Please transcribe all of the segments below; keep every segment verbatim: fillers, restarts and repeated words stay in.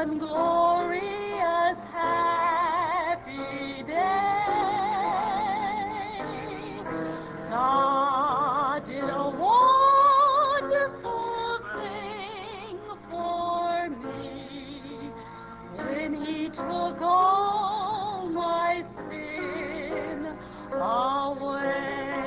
one glorious happy day. God did a wonderful thing for me when He took all my sin away.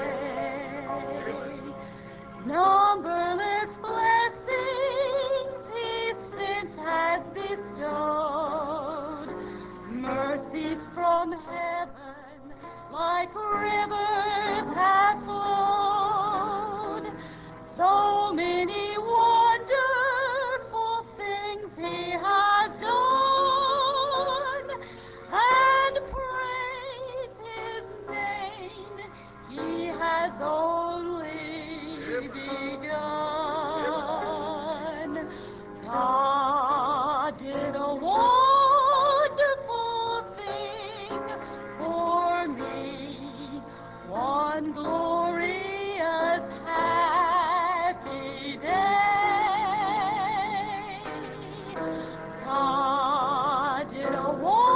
Numberless blessings He since has bestowed, mercies from heaven like rivers have flowed. So many wonderful things He has done, and praise His name He has only begun. God did a wonderful thing for me, one glorious happy day. God did a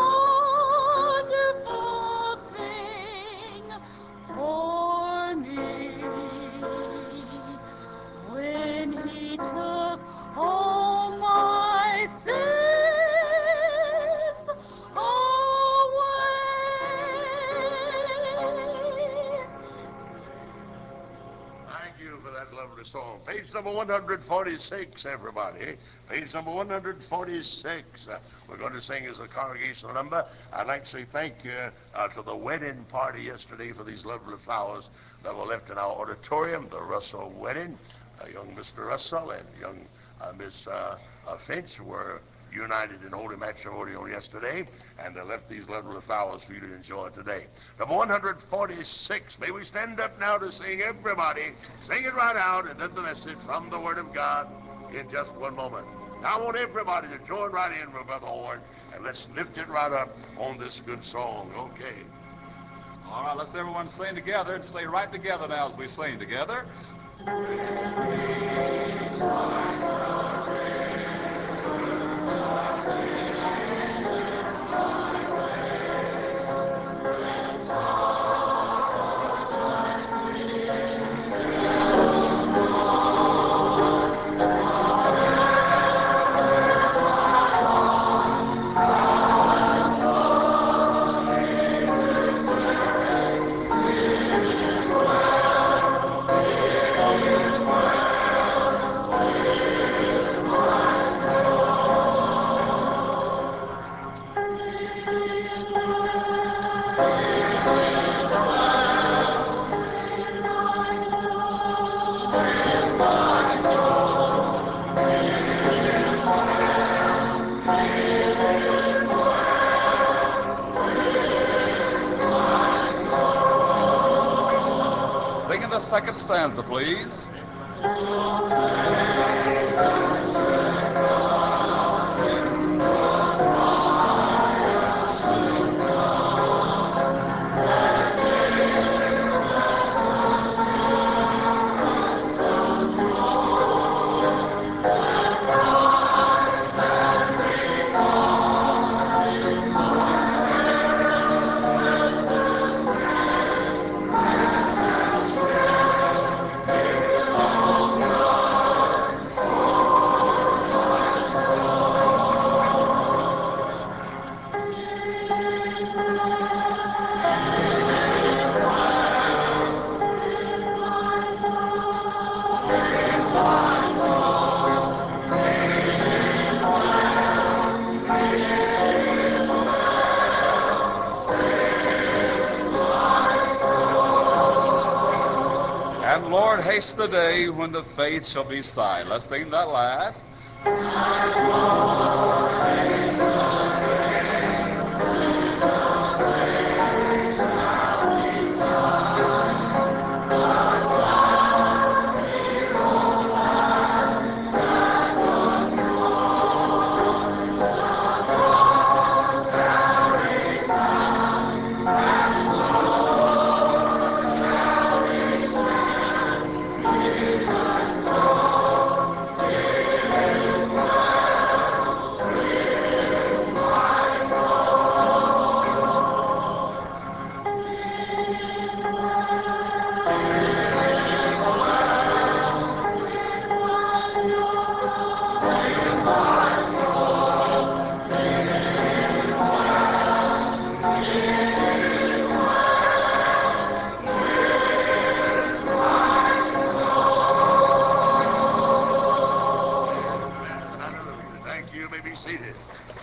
wonderful thing for me when He took all my sins away. Thank you for that lovely song. Page number one hundred forty-six, everybody. Page number one hundred forty-six. Uh, we're going to sing as a congregational number. I'd like to say thank you uh, to the wedding party yesterday for these lovely flowers that were left in our auditorium, the Russell wedding. Uh, young Mister Russell and young uh, Miss uh, uh, Finch were united in holy matrimony on yesterday, and they left these lovely flowers for you to enjoy today. Number one hundred forty-six. May we stand up now to sing, everybody. Sing it right out, and then the message from the Word of God in just one moment. Now I want everybody to join right in with Brother Horn, and let's lift it right up on this good song. Okay. All right, let's everyone sing together and stay right together now as we sing together. Sing in the second stanza, please. And Lord, haste the day when the faith shall be signed. Let's sing that last.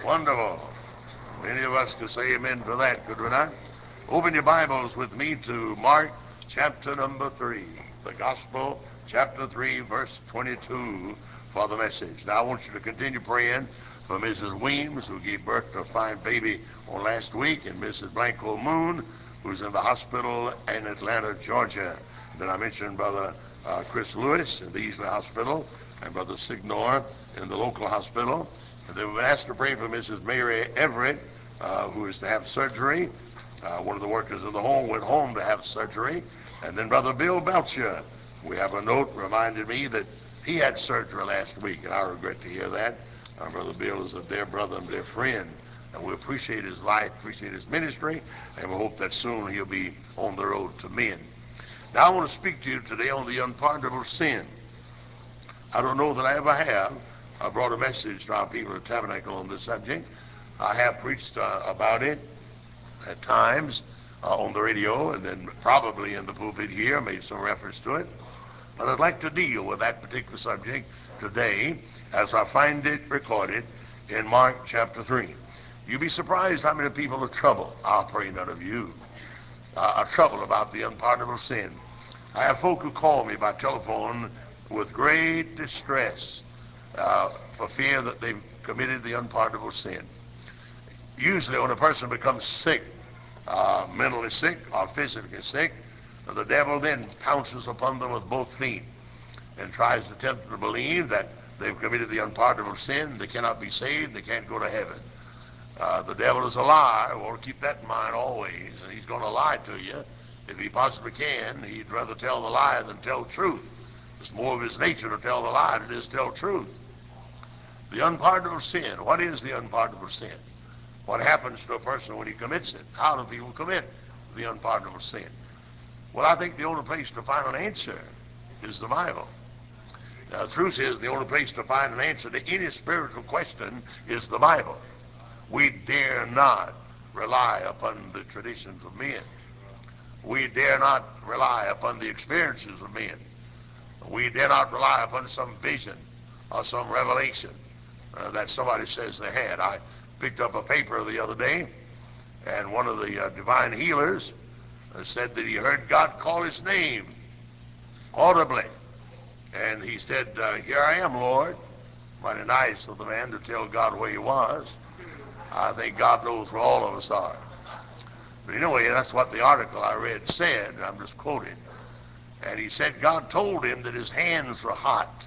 Wonderful. Many of us could say amen to that, could we not? Open your Bibles with me to Mark chapter number three. The Gospel, chapter three, verse twenty-two for the message. Now I want you to continue praying for Missus Weems, who gave birth to a fine baby on last week, and Missus Blanco Moon, who's in the hospital in Atlanta, Georgia. Then I mentioned Brother uh, Chris Lewis in the Easley Hospital, and Brother Signor in the local hospital. And then we asked to pray for Missus Mary Everett, uh, who is to have surgery. Uh, one of the workers of the home went home to have surgery. And then Brother Bill Belcher, we have a note reminded me that he had surgery last week, and I regret to hear that. Our Brother Bill is a dear brother and dear friend, and we appreciate his life, appreciate his ministry, and we hope that soon he'll be on the road to men. Now I want to speak to you today on the unpardonable sin. I don't know that I ever have I brought a message to our people at Tabernacle on this subject. I have preached uh, about it at times uh, on the radio, and then probably in the pulpit here, made some reference to it. But I'd like to deal with that particular subject today as I find it recorded in Mark chapter three. You'd be surprised how many people are troubled. I'll pray none of you uh, are troubled about the unpardonable sin. I have folk who call me by telephone with great distress uh, for fear that they've committed the unpardonable sin. Usually when a person becomes sick, uh, mentally sick or physically sick, the devil then pounces upon them with both feet and tries to tempt them to believe that they've committed the unpardonable sin, they cannot be saved, they can't go to heaven. Uh, the devil is a liar. Well, keep that in mind always, and he's going to lie to you if he possibly can. He'd rather tell the lie than tell truth. It's more of his nature to tell the lie than it is to tell truth. The unpardonable sin. What is the unpardonable sin? What happens to a person when he commits it? How do people commit the unpardonable sin? Well, I think the only place to find an answer is the Bible. Now, the truth is, the only place to find an answer to any spiritual question is the Bible. We dare not rely upon the traditions of men. We dare not rely upon the experiences of men. We dare not rely upon some vision or some revelation uh, that somebody says they had. I picked up a paper the other day, and one of the uh, divine healers uh, said that he heard God call his name audibly. And he said, uh, here I am, Lord. Mighty nice of the man to tell God where he was. I think God knows where all of us are. But anyway, that's what the article I read said. I'm just quoting. And he said God told him that his hands were hot.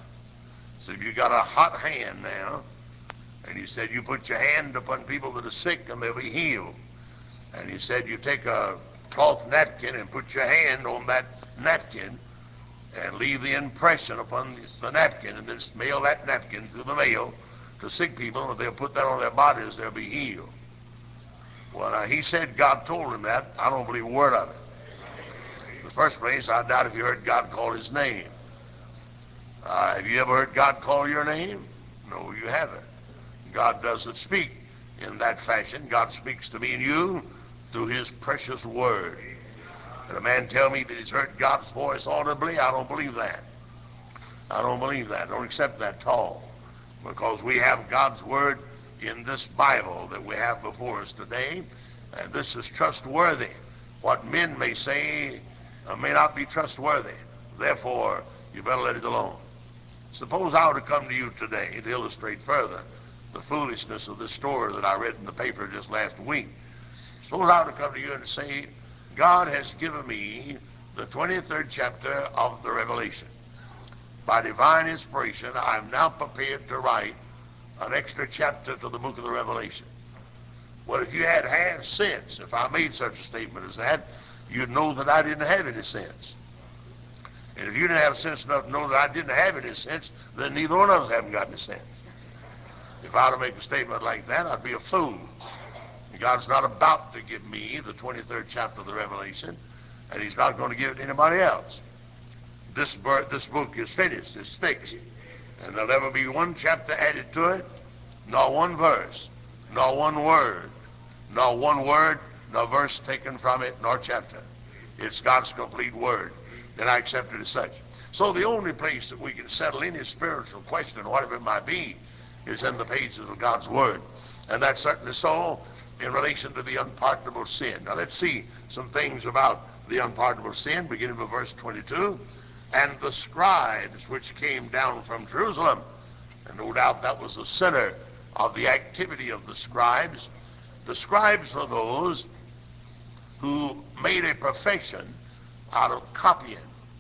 So if you got a hot hand now, and he said you put your hand upon people that are sick and they'll be healed. And he said you take a cloth napkin and put your hand on that napkin and leave the impression upon the napkin, and then mail that napkin through the mail to sick people, and if they'll put that on their bodies, they'll be healed. Well, now, he said God told him that. I don't believe a word of it. In the first place, I doubt if you heard God call his name. Uh, have you ever heard God call your name? No, you haven't. God doesn't speak in that fashion. God speaks to me and you through his precious word. And a man tell me that he's heard God's voice audibly, I don't believe that. I don't believe that. I don't accept that at all. Because we have God's word in this Bible that we have before us today, and this is trustworthy. What men may say uh, may not be trustworthy. Therefore, you better let it alone. Suppose I were to come to you today to illustrate further the foolishness of this story that I read in the paper just last week. Suppose I were to come to you and say, God has given me the twenty-third chapter of the Revelation. By divine inspiration, I am now prepared to write an extra chapter to the book of the Revelation. Well, if you had half sense, if I made such a statement as that, you'd know that I didn't have any sense. And if you didn't have sense enough to know that I didn't have any sense, then neither one of us haven't got any sense. If I were to make a statement like that, I'd be a fool. God's not about to give me the twenty-third chapter of the Revelation, and he's not going to give it to anybody else. This, this book is finished, it's fixed, and there'll never be one chapter added to it, nor one verse, nor one word, nor one word, nor verse taken from it, nor chapter. It's God's complete word, and I accept it as such. So the only place that we can settle any spiritual question, whatever it might be, is in the pages of God's Word. And that's certainly so in relation to the unpardonable sin. Now let's see some things about the unpardonable sin, beginning with verse twenty-two. And the scribes which came down from Jerusalem, and no doubt that was the center of the activity of the scribes. The scribes were those who made a profession out of copying.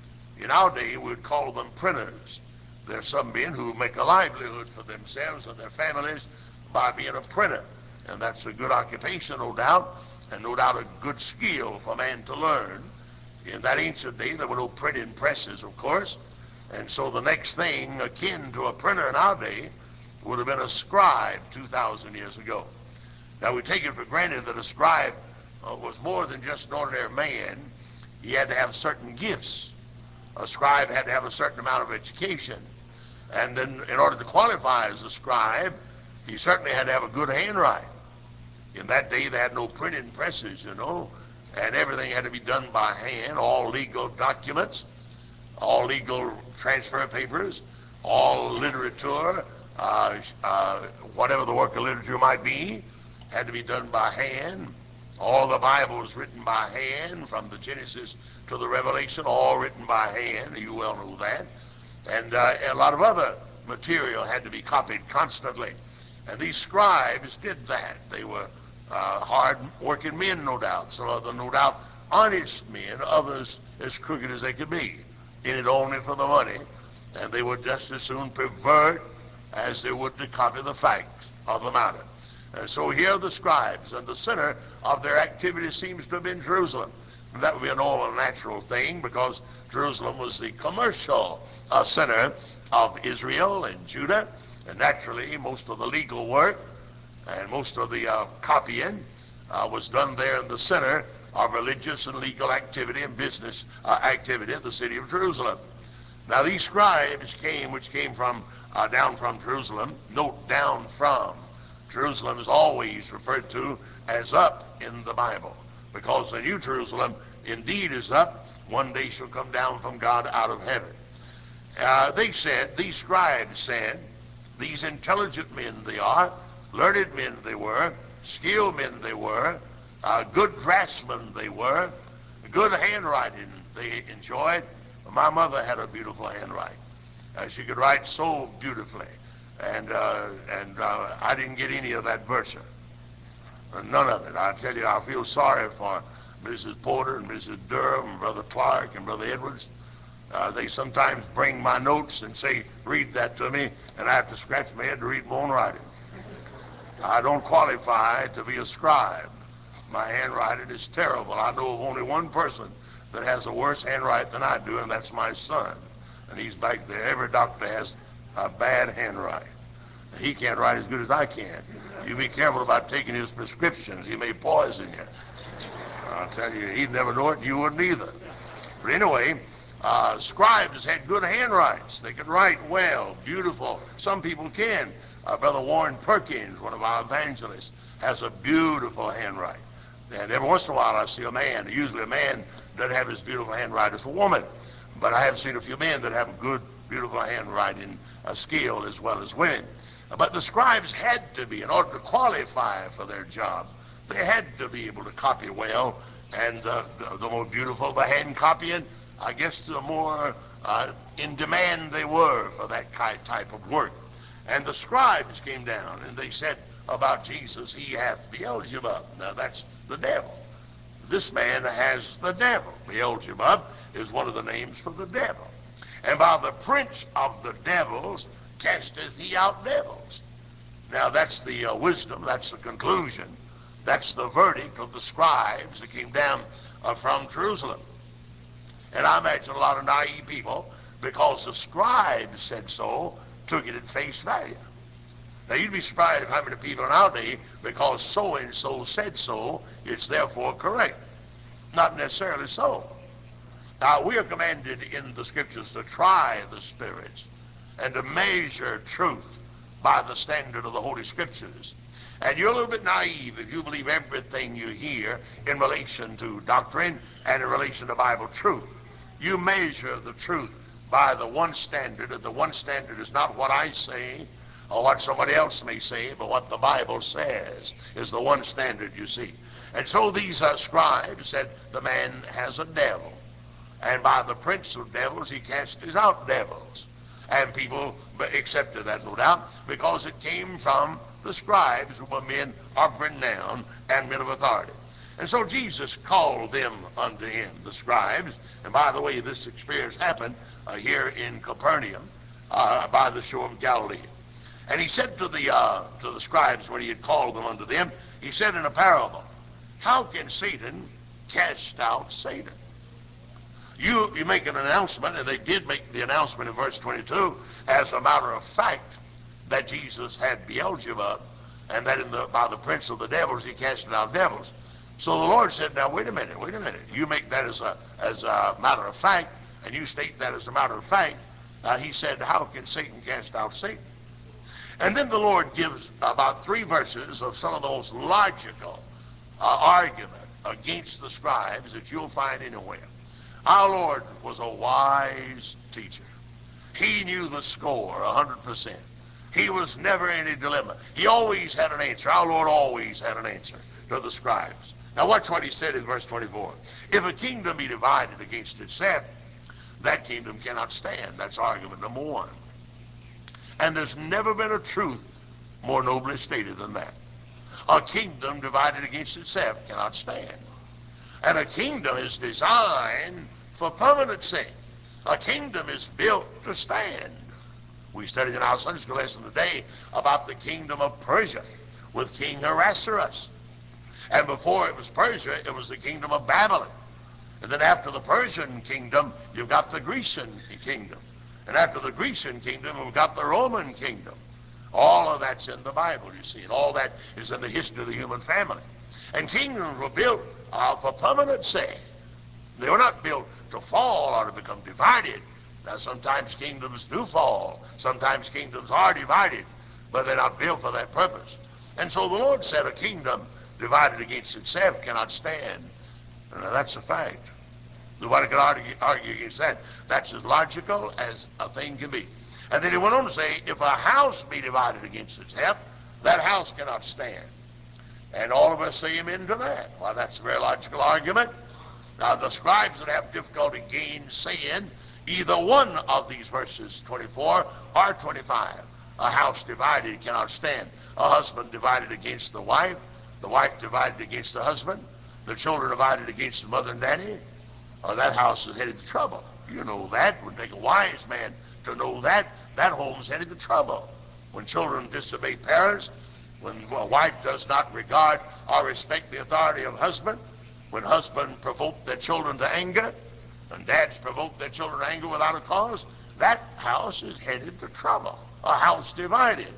In our day, we would call them printers. There are some men who make a livelihood for themselves and their families by being a printer. And that's a good occupation, no doubt, and no doubt a good skill for man to learn. In that ancient day, there were no printing presses, of course, and so the next thing akin to a printer in our day would have been a scribe two thousand years ago. Now, we take it for granted that a scribe uh, was more than just an ordinary man. He had to have certain gifts. A scribe had to have a certain amount of education. And then in order to qualify as a scribe, he certainly had to have a good handwriting. In that day, they had no printing presses, you know, and everything had to be done by hand, all legal documents, all legal transfer papers, all literature, uh, uh, whatever the work of literature might be, had to be done by hand. All the Bible was written by hand, from the Genesis to the Revelation, all written by hand. You well know that. And uh, a lot of other material had to be copied constantly. And these scribes did that. They were uh, hard-working men, no doubt. Some of them, no doubt, honest men, others as crooked as they could be, in it only for the money. And they would just as soon pervert as they would to copy the facts of the matter. And so here are the scribes, and the center of their activity seems to have been Jerusalem. And that would be a normal, natural thing, because Jerusalem was the commercial uh, center of Israel and Judah, and naturally most of the legal work and most of the uh, copying uh, was done there in the center of religious and legal activity and business uh, activity of the city of Jerusalem. Now these scribes came, which came from uh, down from Jerusalem. Note, down from. Jerusalem is always referred to as up in the Bible, because the New Jerusalem indeed is up. One day shall come down from God out of heaven. Uh, they said, these scribes said, these intelligent men they are, learned men they were, skilled men they were, uh, good draftsmen they were, good handwriting they enjoyed. My mother had a beautiful handwriting. Uh, she could write so beautifully, and uh, and uh, I didn't get any of that virtue. Uh, none of it. I tell you, I feel sorry for Missus Porter and Missus Durham and Brother Clark and Brother Edwards. Uh, they sometimes bring my notes and say, read that to me, and I have to scratch my head to read my own writing. I don't qualify to be a scribe. My handwriting is terrible. I know of only one person that has a worse handwriting than I do, and that's my son. And he's back there. Every doctor has a bad handwriting. He can't write as good as I can. You be careful about taking his prescriptions. He may poison you. I'll tell you, he'd never know it, and you wouldn't either. But anyway, uh, scribes had good handwritings. They could write well, beautiful. Some people can. Uh, Brother Warren Perkins, one of our evangelists, has a beautiful handwriting. And every once in a while I see a man, usually a man doesn't have his beautiful handwriting, it's a woman. But I have seen a few men that have a good, beautiful handwriting uh, skill as well as women. Uh, but the scribes had to be, in order to qualify for their job, they had to be able to copy well. And uh, the, the more beautiful the hand copying, I guess the more uh, in demand they were for that type of work. And the scribes came down and they said about Jesus, he hath Beelzebub. Now that's the devil. This man has the devil. Beelzebub is one of the names for the devil. And by the prince of the devils casteth he out devils. Now that's the uh, wisdom, that's the conclusion, that's the verdict of the scribes that came down uh, from Jerusalem. And I imagine a lot of naive people, because the scribes said so, took it at face value. Now you'd be surprised how many people in our day, because so-and-so said so, it's therefore correct. Not necessarily so. Now we are commanded in the scriptures to try the spirits and to measure truth by the standard of the Holy Scriptures. And you're a little bit naive if you believe everything you hear in relation to doctrine and in relation to Bible truth. You measure the truth by the one standard, and the one standard is not what I say, or what somebody else may say, but what the Bible says is the one standard, you see. And so these uh, scribes said the man has a devil, and by the prince of devils he casteth out devils. And people accepted that, no doubt, because it came from the scribes, who were men of renown and men of authority. And so Jesus called them unto him, the scribes. And by the way, this experience happened uh, here in Capernaum, uh, by the shore of Galilee. And he said to the uh, to the scribes, when he had called them unto them, he said in a parable, how can Satan cast out Satan? You, you make an announcement, and they did make the announcement in verse twenty-two, as a matter of fact, that Jesus had Beelzebub, and that in the, by the prince of the devils he casted out devils. So the Lord said, now wait a minute, wait a minute. You make that as a, as a matter of fact, and you state that as a matter of fact. Uh, he said, how can Satan cast out Satan? And then the Lord gives about three verses of some of the most logical uh, argument against the scribes that you'll find anywhere. Our Lord was a wise teacher. He knew the score a hundred percent. He was never in a dilemma. He always had an answer. Our Lord always had an answer to the scribes. Now watch what he said in verse twenty-four. If a kingdom be divided against itself, that kingdom cannot stand. That's argument number one. And there's never been a truth more nobly stated than that. A kingdom divided against itself cannot stand. And a kingdom is designed for permanency. A kingdom is built to stand. We studied in our Sunday school lesson today about the kingdom of Persia with King Ahasuerus. And before it was Persia, it was the kingdom of Babylon. And then after the Persian kingdom, you've got the Grecian kingdom. And after the Grecian kingdom, we've got the Roman kingdom. All of that's in the Bible, you see. And all that is in the history of the human family. And kingdoms were built uh, for permanency. They were not built to fall or to become divided. Now, sometimes kingdoms do fall. Sometimes kingdoms are divided, but they're not built for that purpose. And so the Lord said a kingdom divided against itself cannot stand. Now, that's a fact. Nobody can argue, argue against that. That's as logical as a thing can be. And then he went on to say, if a house be divided against itself, that house cannot stand. And all of us say amen to that. Well, that's a very logical argument. Now, the scribes would have difficulty gainsaying either one of these verses, twenty-four or twenty-five. A house divided cannot stand. A husband divided against the wife, the wife divided against the husband, the children divided against the mother and daddy. Oh, that house is headed to trouble. You know that. It would take a wise man to know that. That home's headed to trouble. When children disobey parents, when a wife does not regard or respect the authority of husband, when husband provoke their children to anger, and dads provoke their children to anger without a cause, that house is headed to trouble. A house divided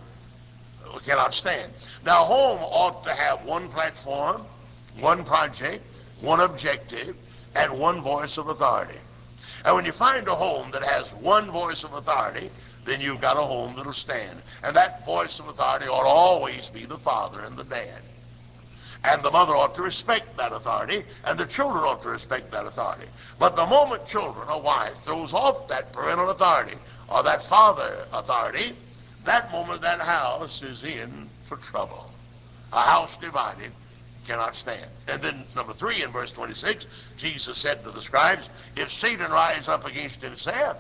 cannot stand. Now, home ought to have one platform, one project, one objective, and one voice of authority. And when you find a home that has one voice of authority, then you've got a home that'll stand. And that voice of authority ought to always be the father and the dad. And the mother ought to respect that authority, and the children ought to respect that authority. But the moment children or wife throws off that parental authority or that father authority, that moment that house is in for trouble. A house divided cannot stand. And then number three, in verse twenty-six, Jesus said to the scribes, if Satan rise up against himself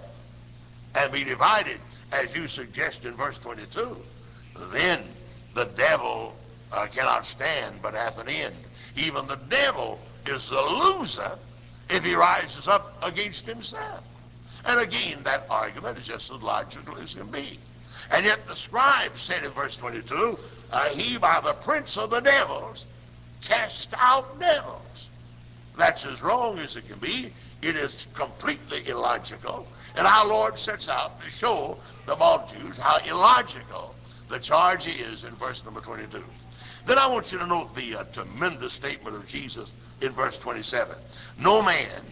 and be divided, as you suggest in verse twenty-two, then the devil uh, cannot stand but hath an end. Even the devil is the loser if he rises up against himself. And again, that argument is just as logical as can be. And yet the scribes said in verse twenty-two, uh, he by the prince of the devils cast out devils. That's as wrong as it can be. It is completely illogical. And our Lord sets out to show the multitudes how illogical the charge is in verse number twenty-two. Then I want you to note the uh, tremendous statement of Jesus in verse twenty-seven. No man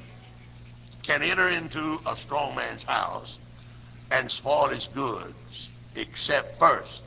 can enter into a strong man's house and spoil his goods except first.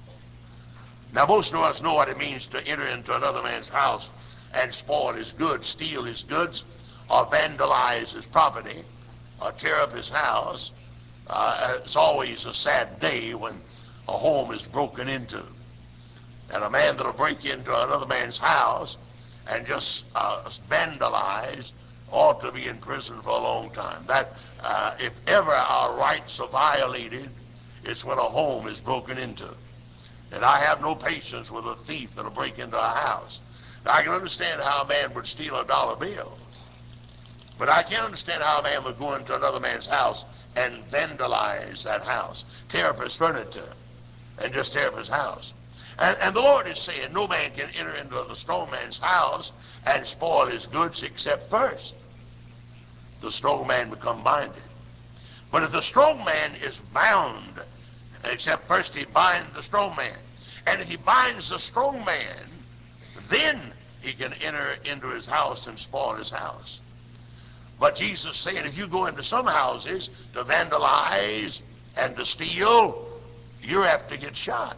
Now, most of us know what it means to enter into another man's house and spoil his goods, steal his goods, or vandalize his property, or tear up his house. Uh, it's always a sad day when a home is broken into. And a man that'll break into another man's house and just uh, vandalize ought to be in prison for a long time. That uh, if ever our rights are violated, it's when a home is broken into. And I have no patience with a thief that'll break into a house. Now, I can understand how a man would steal a dollar bill, but I can't understand how a man would go into another man's house and vandalize that house, tear up his furniture, and just tear up his house. And, and the Lord is saying no man can enter into the strong man's house and spoil his goods except first the strong man become binded. But if the strong man is bound, except first he binds the strong man. And if he binds the strong man, then he can enter into his house and spoil his house. But Jesus said, if you go into some houses to vandalize and to steal, you have to get shot.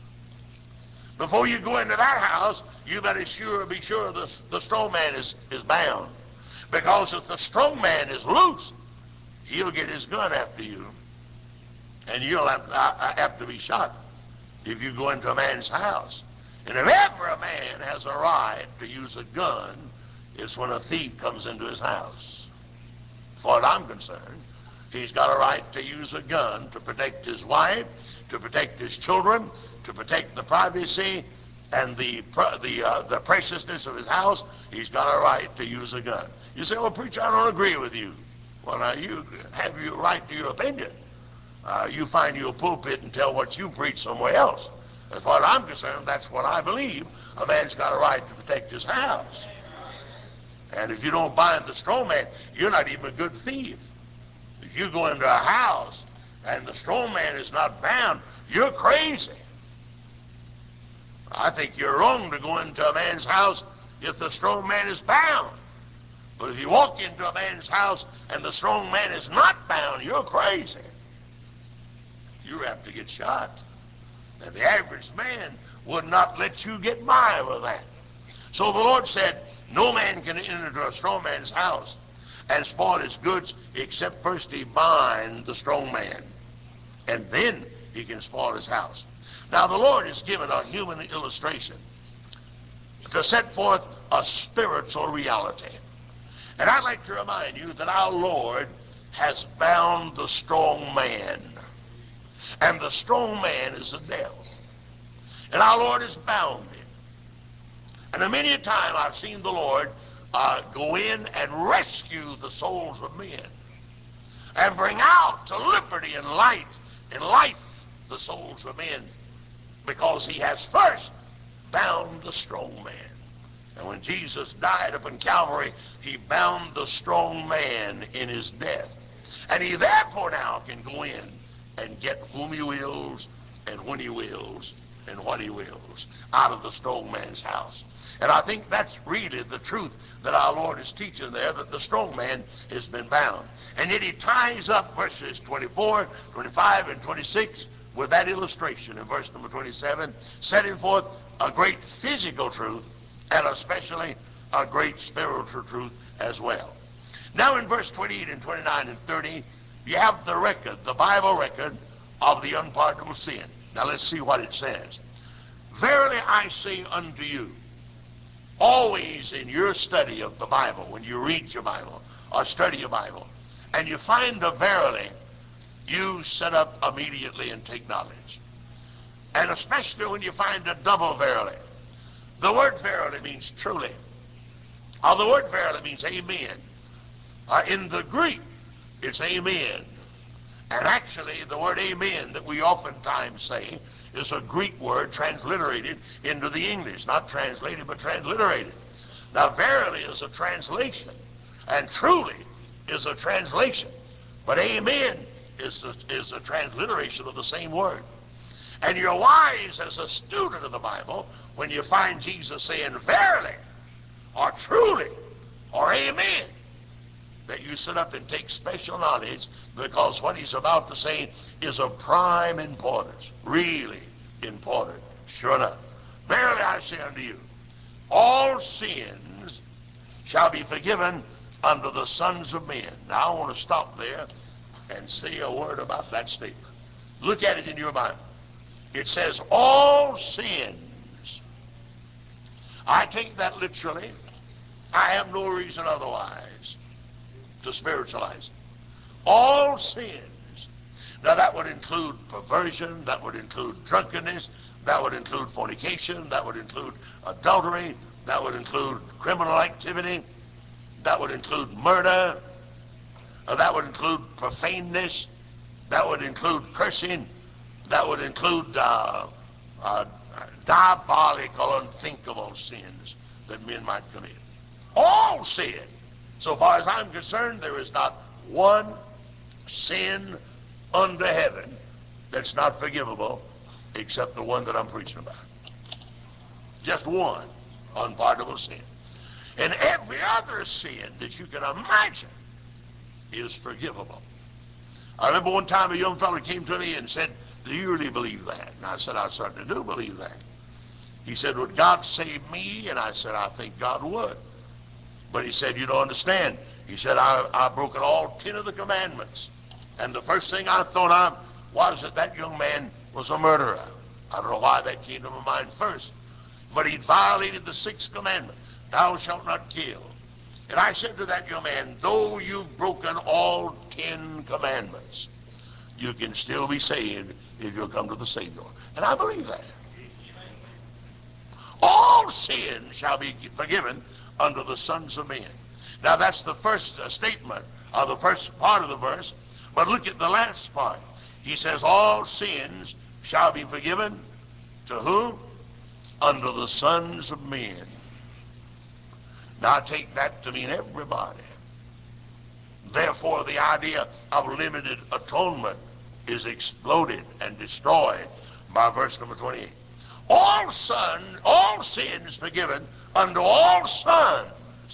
Before you go into that house, you better sure be sure the, the strong man is, is bound. Because if the strong man is loose, he'll get his gun after you, and you'll have, uh, have to be shot if you go into a man's house. And if ever a man has a right to use a gun, it's when a thief comes into his house. As far as I'm concerned, he's got a right to use a gun to protect his wife, to protect his children, to protect the privacy and the the uh, the preciousness of his house. He's got a right to use a gun. You say, well, preacher, I don't agree with you. Well, now, you have your right to your opinion. Uh, you find your pulpit and tell what you preach somewhere else. As far as I'm concerned, that's what I believe. A man's got a right to protect his house. And if you don't bind the strong man, you're not even a good thief. If you go into a house and the strong man is not bound, you're crazy. I think you're wrong to go into a man's house if the strong man is bound. But if you walk into a man's house and the strong man is not bound, you're crazy. You have to get shot. And the average man would not let you get by with that. So the Lord said, no man can enter into a strong man's house and spoil his goods except first he bind the strong man. And then he can spoil his house. Now the Lord has given a human illustration to set forth a spiritual reality. And I'd like to remind you that our Lord has bound the strong man. And the strong man is the devil. And our Lord has bound him. And many a time I've seen the Lord uh, go in and rescue the souls of men and bring out to liberty and light and life the souls of men, because he has first bound the strong man. And when Jesus died upon Calvary, he bound the strong man in his death. And he therefore now can go in and get whom he wills and when he wills and what he wills out of the strong man's house. And I think that's really the truth that our Lord is teaching there, that the strong man has been bound. And yet he ties up verses twenty-four, twenty-five, and twenty-six with that illustration in verse number twenty-seven, setting forth a great physical truth and especially a great spiritual truth as well. Now in verse twenty-eight and twenty-nine and thirty, you have the record, the Bible record of the unpardonable sin. Now let's see what it says. Verily I say unto you, always in your study of the Bible, when you read your Bible or study your Bible, and you find a verily, you set up immediately and take knowledge. And especially when you find a double verily. The word verily means truly. Or the word verily means amen. Uh, in the Greek, it's amen. And actually, the word amen that we oftentimes say is a Greek word transliterated into the English. Not translated, but transliterated. Now, verily is a translation, and truly is a translation. But amen is a, is a transliteration of the same word. And you're wise as a student of the Bible when you find Jesus saying verily, or truly, or amen, that you sit up and take special knowledge, because what he's about to say is of prime importance, really important, sure enough. Verily I say unto you, all sins shall be forgiven unto the sons of men. Now I want to stop there and say a word about that statement. Look at it in your Bible. It says all sins. I take that literally. I have no reason otherwise to spiritualize it. All sins. Now that would include perversion, that would include drunkenness, that would include fornication, that would include adultery, that would include criminal activity, that would include murder, uh, that would include profaneness, that would include cursing, that would include uh, uh, diabolical, unthinkable sins that men might commit. All sin. So far as I'm concerned, there is not one sin under heaven that's not forgivable except the one that I'm preaching about. Just one unpardonable sin. And every other sin that you can imagine is forgivable. I remember one time a young fellow came to me and said, "Do you really believe that?" And I said, "I certainly do believe that." He said, "Would God save me?" And I said, "I think God would." But he said, "You don't understand." He said, I, I've broken all ten of the commandments. And the first thing I thought of was that that young man was a murderer. I don't know why that came to my mind first. But he'd violated the sixth commandment. Thou shalt not kill. And I said to that young man, though you've broken all ten commandments, you can still be saved if you'll come to the Savior. And I believe that. All sin shall be forgiven unto the sons of men. Now that's the first uh, statement, or the first part of the verse. But look at the last part. He says, all sins shall be forgiven to whom? Unto the sons of men. Now take that to mean everybody. Therefore the idea of limited atonement is exploded and destroyed by verse number twenty-eight. All sons, all sins forgiven unto all sons.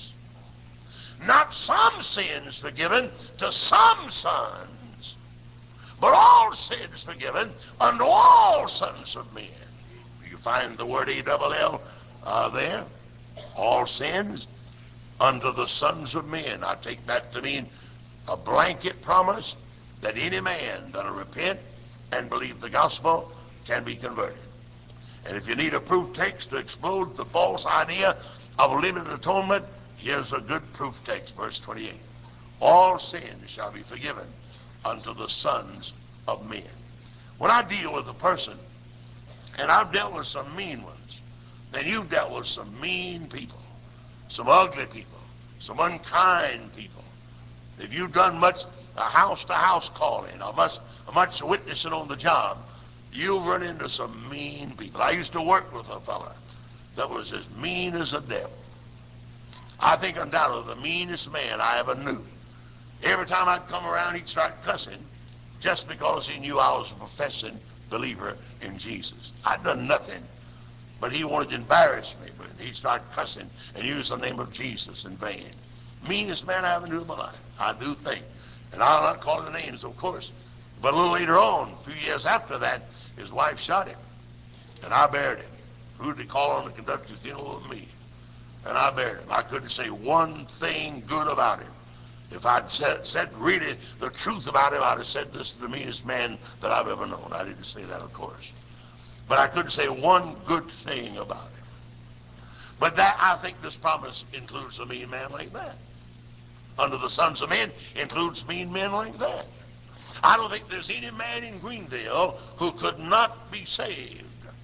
Not some sins forgiven to some sons, but all sins forgiven unto all sons of men. You find the word A double L uh, there. All sins unto the sons of men. I take that to mean a blanket promise that any man that'll repent and believe the gospel can be converted. And if you need a proof text to explode the false idea of limited atonement, here's a good proof text, verse twenty-eight. All sins shall be forgiven unto the sons of men. When I deal with a person, and I've dealt with some mean ones, then you've dealt with some mean people, some ugly people, some unkind people. If you've done much uh, house-to-house calling or much, much witnessing on the job, you'll run into some mean people. I used to work with a fella that was as mean as a devil. I think undoubtedly the meanest man I ever knew. Every time I'd come around, he'd start cussing just because he knew I was a professing believer in Jesus. I'd done nothing, but he wanted to embarrass me. But he'd start cussing and use the name of Jesus in vain. Meanest man I ever knew in my life, I do think. And I'll not call the names, of course. But a little later on, a few years after that, his wife shot him. And I buried him. Who did he call on to conduct his funeral with me? And I buried him. I couldn't say one thing good about him. If I'd said, said really the truth about him, I'd have said this is the meanest man that I've ever known. I didn't say that, of course. But I couldn't say one good thing about him. But that, I think this promise includes a mean man like that. Under the sons of men includes mean men like that. I don't think there's any man in Greenville who could not be saved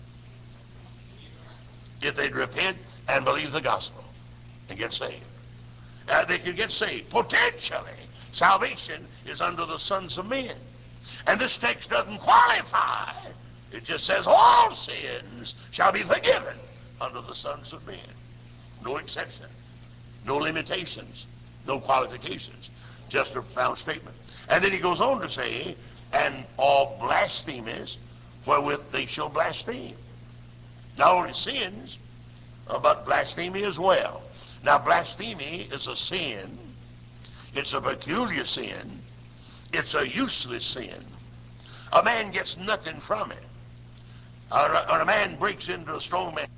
if they'd repent and believe the gospel and get saved. Uh, they could get saved. Potentially, salvation is under the sons of men. And this text doesn't qualify. It just says all sins shall be forgiven under the sons of men. No exception, no limitations, no qualifications. Just a profound statement. And then he goes on to say, and all blasphemies wherewith they shall blaspheme. Not only sins, uh, but blasphemy as well. Now, blasphemy is a sin. It's a peculiar sin. It's a useless sin. A man gets nothing from it. Or a, or a man breaks into a strong man.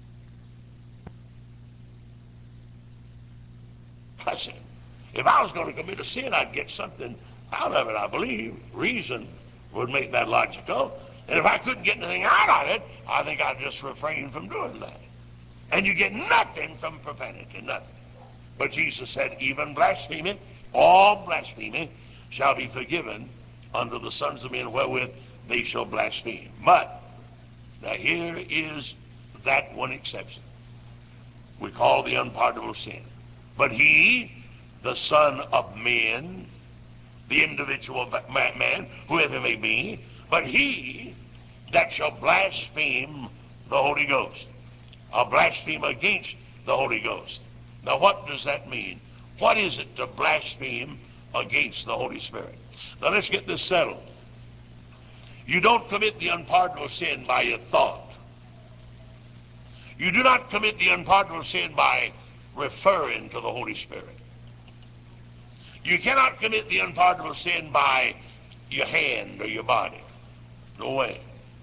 Cussing. If I was going to commit a sin, I'd get something out of it, I believe. Reason would make that logical. And if I couldn't get anything out of it, I think I'd just refrain from doing that. And you get nothing from profanity, nothing. But Jesus said, even blasphemy, all blasphemy shall be forgiven unto the sons of men wherewith they shall blaspheme. But, now here is that one exception. We call the unpardonable sin. But he, the Son of Men, the individual man, whoever it may be, but he that shall blaspheme the Holy Ghost, or blaspheme against the Holy Ghost. Now what does that mean? What is it to blaspheme against the Holy Spirit? Now let's get this settled. You don't commit the unpardonable sin by your thought. You do not commit the unpardonable sin by referring to the Holy Spirit. You cannot commit the unpardonable sin by your hand or your body. No way.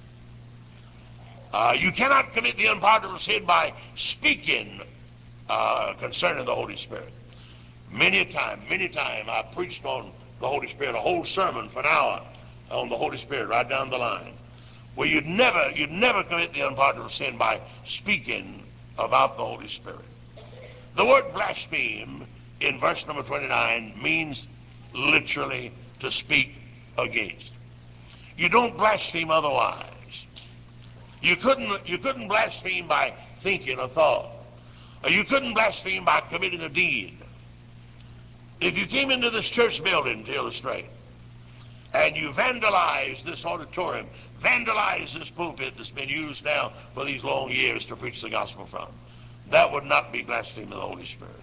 Uh, you cannot commit the unpardonable sin by speaking uh, concerning the Holy Spirit. Many a time, many a time, I preached on the Holy Spirit, a whole sermon for an hour on the Holy Spirit, right down the line. Well, you'd never, you'd never commit the unpardonable sin by speaking about the Holy Spirit. The word blaspheme in verse number twenty-nine means literally to speak against. You don't blaspheme otherwise. You couldn't, you couldn't blaspheme by thinking a thought. Or you couldn't blaspheme by committing a deed. If you came into this church building, to illustrate, and you vandalized this auditorium, vandalized this pulpit that's been used now for these long years to preach the gospel from, that would not be blaspheming the Holy Spirit.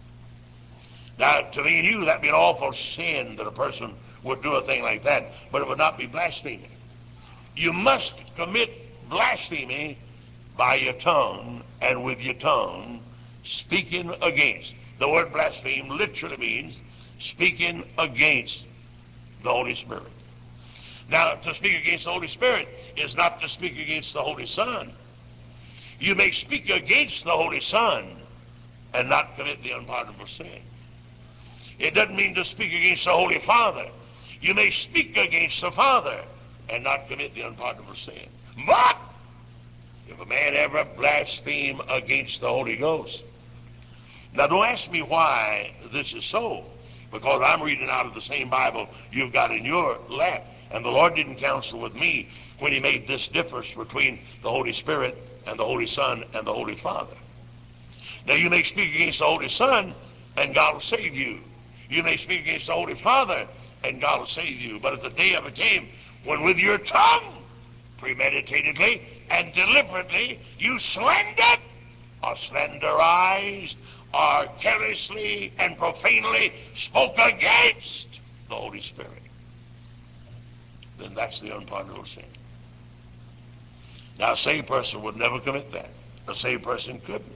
Now, to me and you, that'd be an awful sin that a person would do a thing like that, but it would not be blasphemy. You must commit blasphemy by your tongue, and with your tongue, speaking against. The word blaspheme literally means speaking against the Holy Spirit. Now, to speak against the Holy Spirit is not to speak against the Holy Son. You may speak against the Holy Son and not commit the unpardonable sin. It doesn't mean to speak against the Holy Father. You may speak against the Father and not commit the unpardonable sin. But if a man ever blaspheme against the Holy Ghost, now don't ask me why this is so, because I'm reading out of the same Bible you've got in your lap, and the Lord didn't counsel with me when he made this difference between the Holy Spirit and the Holy Son and the Holy Father. Now you may speak against the Holy Son and God will save you. You may speak against the Holy Father and God will save you. But at the day of it came when with your tongue, premeditatedly and deliberately, you slandered or slanderized or carelessly and profanely spoke against the Holy Spirit, then that's the unpardonable sin. Now, a saved person would never commit that. A saved person couldn't.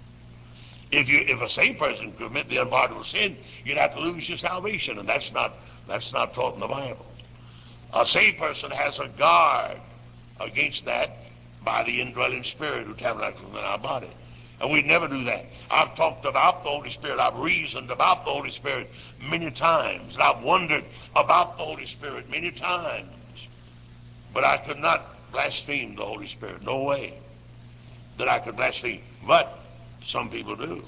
If you, if a saved person could commit the unpardonable sin, you'd have to lose your salvation, and that's not that's not taught in the Bible. A saved person has a guard against that by the indwelling Spirit who tabernacles within our body. And we'd never do that. I've talked about the Holy Spirit. I've reasoned about the Holy Spirit many times. And I've wondered about the Holy Spirit many times. But I could not blaspheme the Holy Spirit. No way that I could blaspheme. But some people do.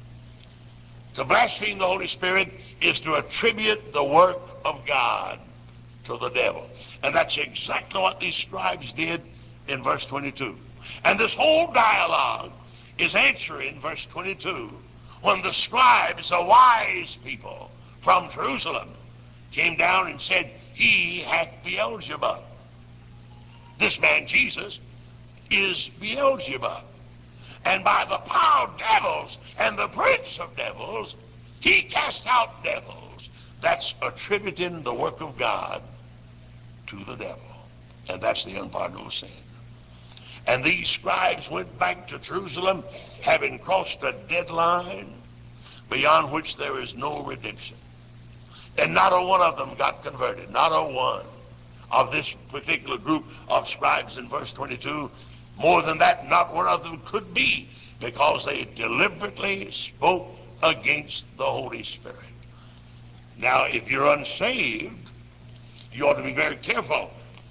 To blaspheme the Holy Spirit is to attribute the work of God to the devil. And that's exactly what these scribes did in verse twenty-two. And this whole dialogue is answering verse twenty-two, when the scribes, the wise people from Jerusalem, came down and said, he hath Beelzebub. This man Jesus is Beelzebub. And by the power of devils and the prince of devils, he cast out devils. That's attributing the work of God to the devil. And that's the unpardonable sin. And these scribes went back to Jerusalem, having crossed a deadline beyond which there is no redemption. And not a one of them got converted. Not a one of this particular group of scribes in verse twenty-two. More than that, not one of them could be, because they deliberately spoke against the Holy Spirit. Now, if you're unsaved, you ought to be very careful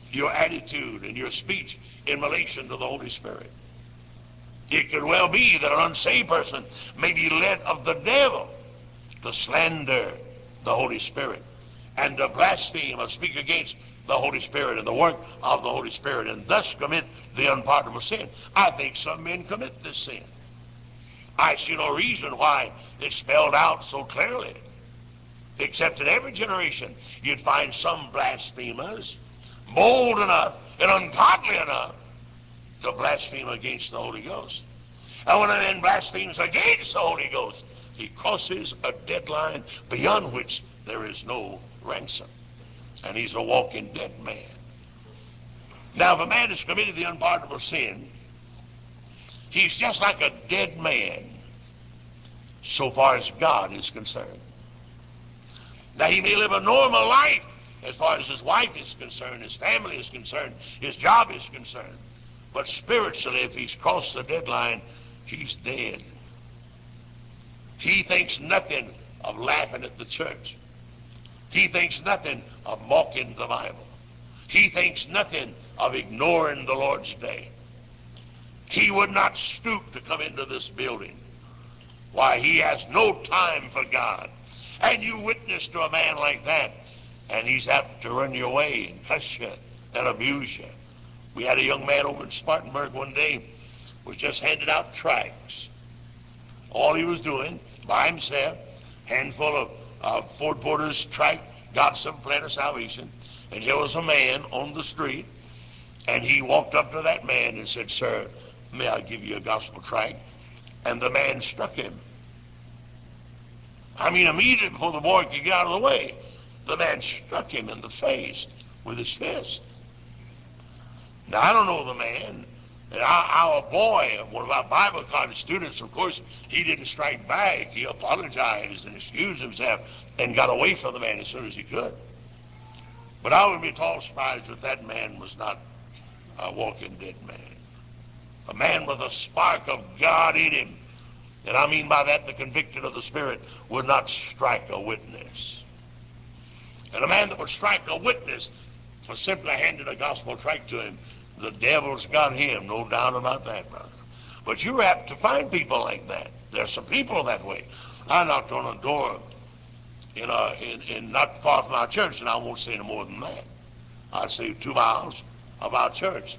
your attitude and your speech in relation to the Holy Spirit. It could well be that an unsaved person may be led of the devil to slander the Holy Spirit and to blaspheme or speak against the Holy Spirit and the work of the Holy Spirit, and thus commit the unpardonable sin. I think some men commit this sin. I see no reason why it's spelled out so clearly, except in every generation you'd find some blasphemers bold enough and ungodly enough to blaspheme against the Holy Ghost. And when a man blasphemes against the Holy Ghost, he crosses a deadline beyond which there is no ransom. And he's a walking dead man. Now, if a man has committed the unpardonable sin, he's just like a dead man so far as God is concerned. Now, he may live a normal life as far as his wife is concerned, his family is concerned, his job is concerned. But spiritually, if he's crossed the deadline, he's dead. He thinks nothing of laughing at the church. He thinks nothing of mocking the Bible. He thinks nothing of ignoring the Lord's day. He would not stoop to come into this building. Why, he has no time for God. And you witness to a man like that, and he's apt to run you away and cuss you and abuse you. We had a young man over in Spartanburg one day, was just handing out tracts. All he was doing, by himself, handful of uh, Ford Porter's tract, Gospel Plan of Salvation, and here was a man on the street, and he walked up to that man and said, "Sir, may I give you a gospel tract?" And the man struck him. I mean, immediately before the boy could get out of the way, the man struck him in the face with his fist. Now, I don't know the man. And our, our boy, one of our Bible college students, of course, he didn't strike back. He apologized and excused himself and got away from the man as soon as he could. But I would be at all surprised if that man was not a walking dead man. A man with a spark of God in him. And I mean by that the conviction of the Spirit would not strike a witness. And a man that would strike a witness for simply handing a gospel tract to him, the devil's got him, no doubt about that, brother. But you're apt to find people like that. There's some people that way. I knocked on a door in, a, in, in not far from our church, and I won't say no more than that. I'd say two miles of our church.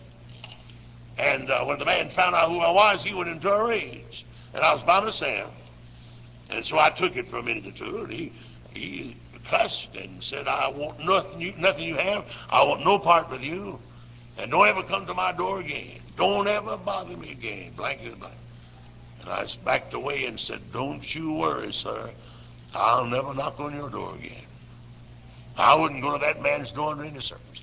And uh, when the man found out who I was, he went into a rage. And I was by myself. And so I took it for a minute or two, and he, he cussed and said, "I want nothing you, nothing you have. I want no part with you. And don't ever come to my door again. Don't ever bother me again." Blankety blank. And I backed away and said, "Don't you worry, sir. I'll never knock on your door again." I wouldn't go to that man's door under any circumstance.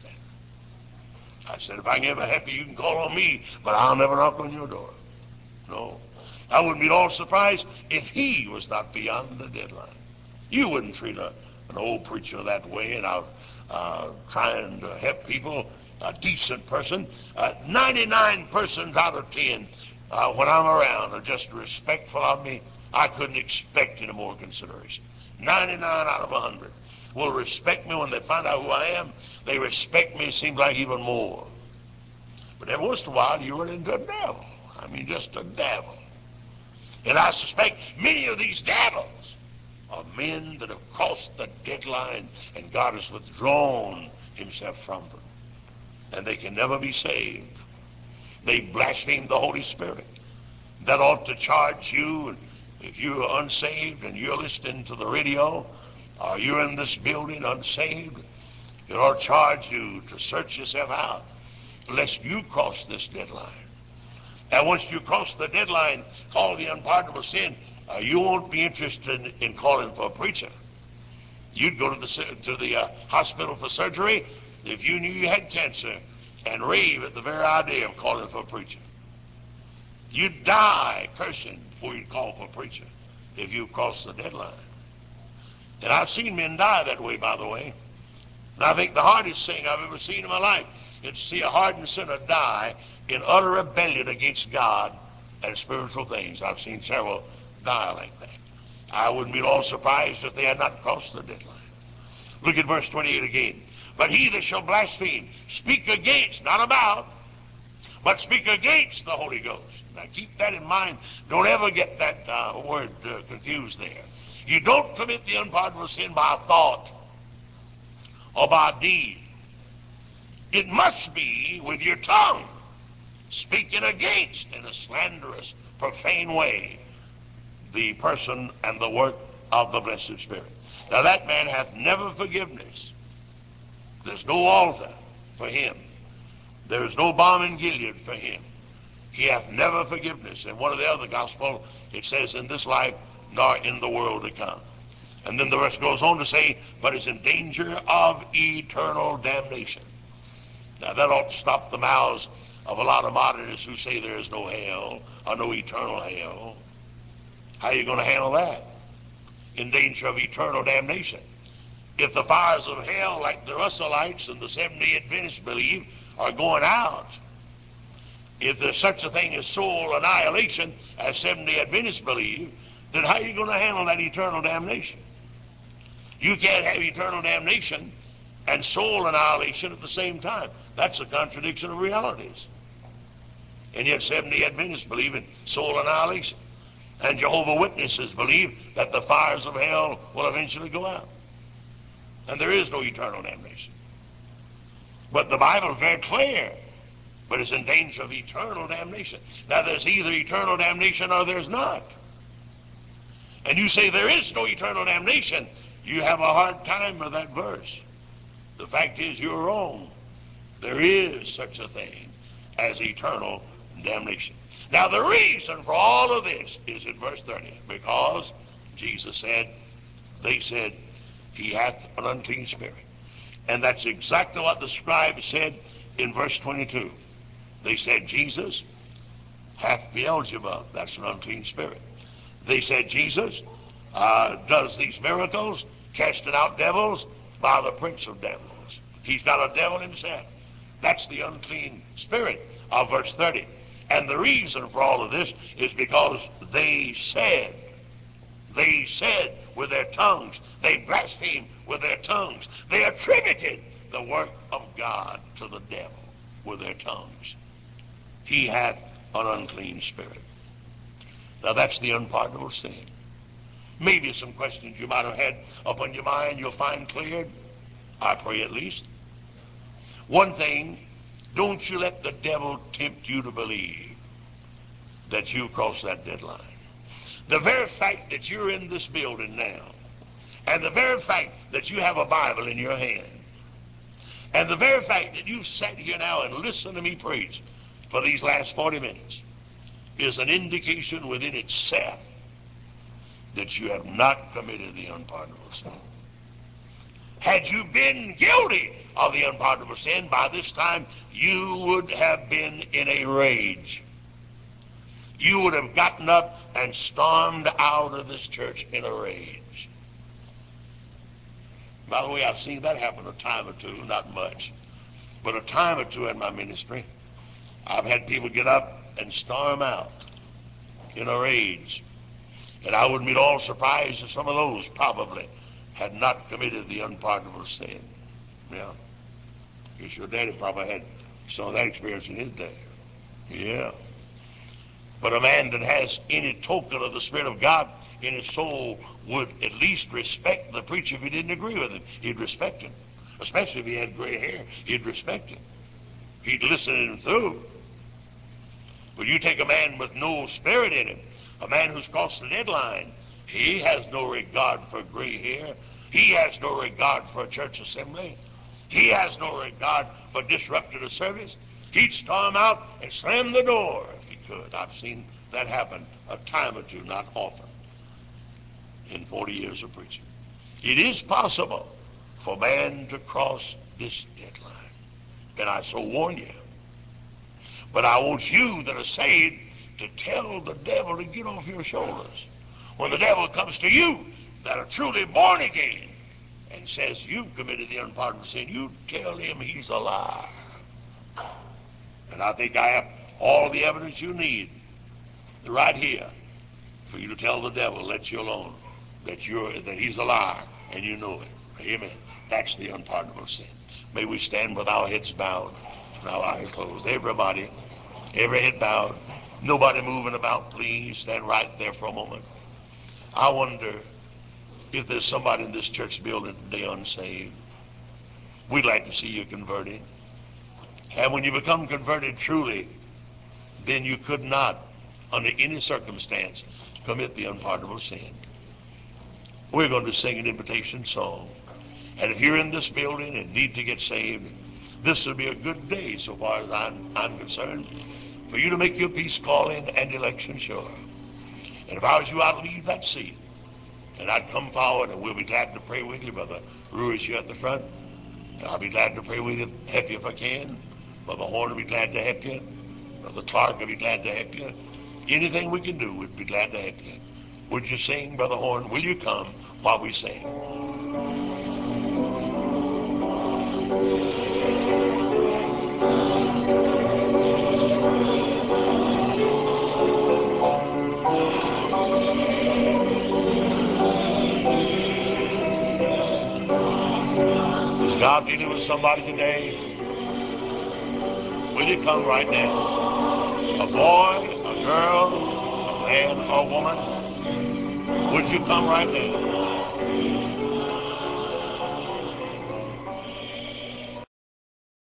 I said, "If I can ever help you, you can call on me, but I'll never knock on your door." No. I wouldn't be at all surprised if he was not beyond the deadline. You wouldn't treat a, an old preacher that way and out uh, trying to help people. A decent person. Uh, ninety-nine persons out of ten, uh, when I'm around, are just respectful of me. I couldn't expect any more consideration. ninety-nine out of one hundred will respect me when they find out who I am. They respect me, it seems like, even more. But every once in a while, you run into a devil. I mean, just a devil. And I suspect many of these devils are men that have crossed the deadline, and God has withdrawn himself from them. And they can never be saved. They blaspheme the Holy Spirit. That ought to charge you, if you're unsaved and you're listening to the radio, or you're in this building unsaved, it ought to charge you to search yourself out, lest you cross this deadline. And once you cross the deadline, call the unpardonable sin, uh, you won't be interested in, in calling for a preacher. You'd go to the, to the uh, hospital for surgery if you knew you had cancer, and rave at the very idea of calling for a preacher. You'd die cursing before you'd call for a preacher if you crossed the deadline. And I've seen men die that way, by the way. And I think the hardest thing I've ever seen in my life is to see a hardened sinner die in utter rebellion against God and spiritual things. I've seen several die like that. I wouldn't be at all surprised if they had not crossed the deadline. Look at verse twenty-eight again. But he that shall blaspheme, speak against, not about, but speak against the Holy Ghost. Now keep that in mind. Don't ever get that uh, word uh, confused there. You don't commit the unpardonable sin by thought or by deed. It must be with your tongue, speaking against in a slanderous, profane way the person and the work of the blessed Spirit. Now that man hath never forgiveness. There's no altar for him. There's no balm in Gilead for him. He hath never forgiveness. In one of the other gospels, it says, in this life, nor in the world to come. And then the rest goes on to say, but is in danger of eternal damnation. Now that ought to stop the mouths of a lot of modernists who say there is no hell, or no eternal hell. How are you going to handle that? In danger of eternal damnation. If the fires of hell, like the Russellites and the Seventh-day Adventists believe, are going out, if there's such a thing as soul annihilation, as Seventh-day Adventists believe, then how are you going to handle that eternal damnation? You can't have eternal damnation and soul annihilation at the same time. That's a contradiction of realities. And yet Seventh-day Adventists believe in soul annihilation. And Jehovah's Witnesses believe that the fires of hell will eventually go out. And there is no eternal damnation. But the Bible is very clear. But it's in danger of eternal damnation. Now there's either eternal damnation or there's not. And you say there is no eternal damnation, you have a hard time with that verse. The fact is you're wrong. There is such a thing as eternal damnation. Now the reason for all of this is in verse thirty, because Jesus said, they said, he hath an unclean spirit. And that's exactly what the scribes said in verse twenty-two. They said, Jesus hath Beelzebub. That's an unclean spirit. They said, Jesus uh, does these miracles, casting out devils by the prince of devils. He's got a devil himself. That's the unclean spirit of verse thirty. And the reason for all of this is because they said, they said with their tongues, they blasphemed with their tongues. They attributed the work of God to the devil with their tongues. He hath an unclean spirit. Now that's the unpardonable sin. Maybe some questions you might have had upon your mind you'll find cleared. I pray at least. One thing, don't you let the devil tempt you to believe that you crossed that deadline. The very fact that you're in this building now, and the very fact that you have a Bible in your hand, and the very fact that you've sat here now and listened to me preach for these last forty minutes is an indication within itself that you have not committed the unpardonable sin. Had you been guilty of the unpardonable sin, by this time you would have been in a rage. You would have gotten up and stormed out of this church in a rage. By the way, I've seen that happen a time or two, not much, but a time or two in my ministry. I've had people get up and storm out in a rage. And I wouldn't be at all surprised if some of those probably had not committed the unpardonable sin. Yeah. Guess your daddy probably had some of that experience in his day. Yeah. But a man that has any token of the Spirit of God in his soul would at least respect the preacher if he didn't agree with him. He'd respect him. Especially if he had gray hair, he'd respect him. He'd listen to him through. But you take a man with no spirit in him, a man who's crossed the deadline, he has no regard for gray hair. He has no regard for a church assembly. He has no regard for disrupting a service. He'd storm out and slam the door if he could. I've seen that happen a time or two, not often, in forty years of preaching. It is possible for man to cross this deadline. And I so warn you. But I want you that are saved to tell the devil to get off your shoulders. When the devil comes to you that are truly born again and says you've committed the unpardonable sin, you tell him he's a liar. And I think I have all the evidence you need right here for you to tell the devil, let you alone, that you're that he's a liar and you know it. Amen. That's the unpardonable sin. May we stand with our heads bowed and our eyes closed. Everybody, every head bowed. Nobody moving about, please. Stand right there for a moment. I wonder if there's somebody in this church building today unsaved. We'd like to see you converted. And when you become converted truly, then you could not, under any circumstance, commit the unpardonable sin. We're going to sing an invitation song. And if you're in this building and need to get saved, this will be a good day, so far as I'm, I'm concerned, for you to make your peace calling and election sure. And if I was you, I'd leave that seat, and I'd come forward, and we'll be glad to pray with you. Brother Ruiz here at the front. I'll be glad to pray with you, help you if I can. Brother Horn will be glad to help you. Brother Clark will be glad to help you. Anything we can do, we'd be glad to help you. Would you sing, Brother Horn? Will you come while we sing? Is God dealing with somebody today? Will you come right now? A boy, a girl, a man, or a woman? Would you come right now?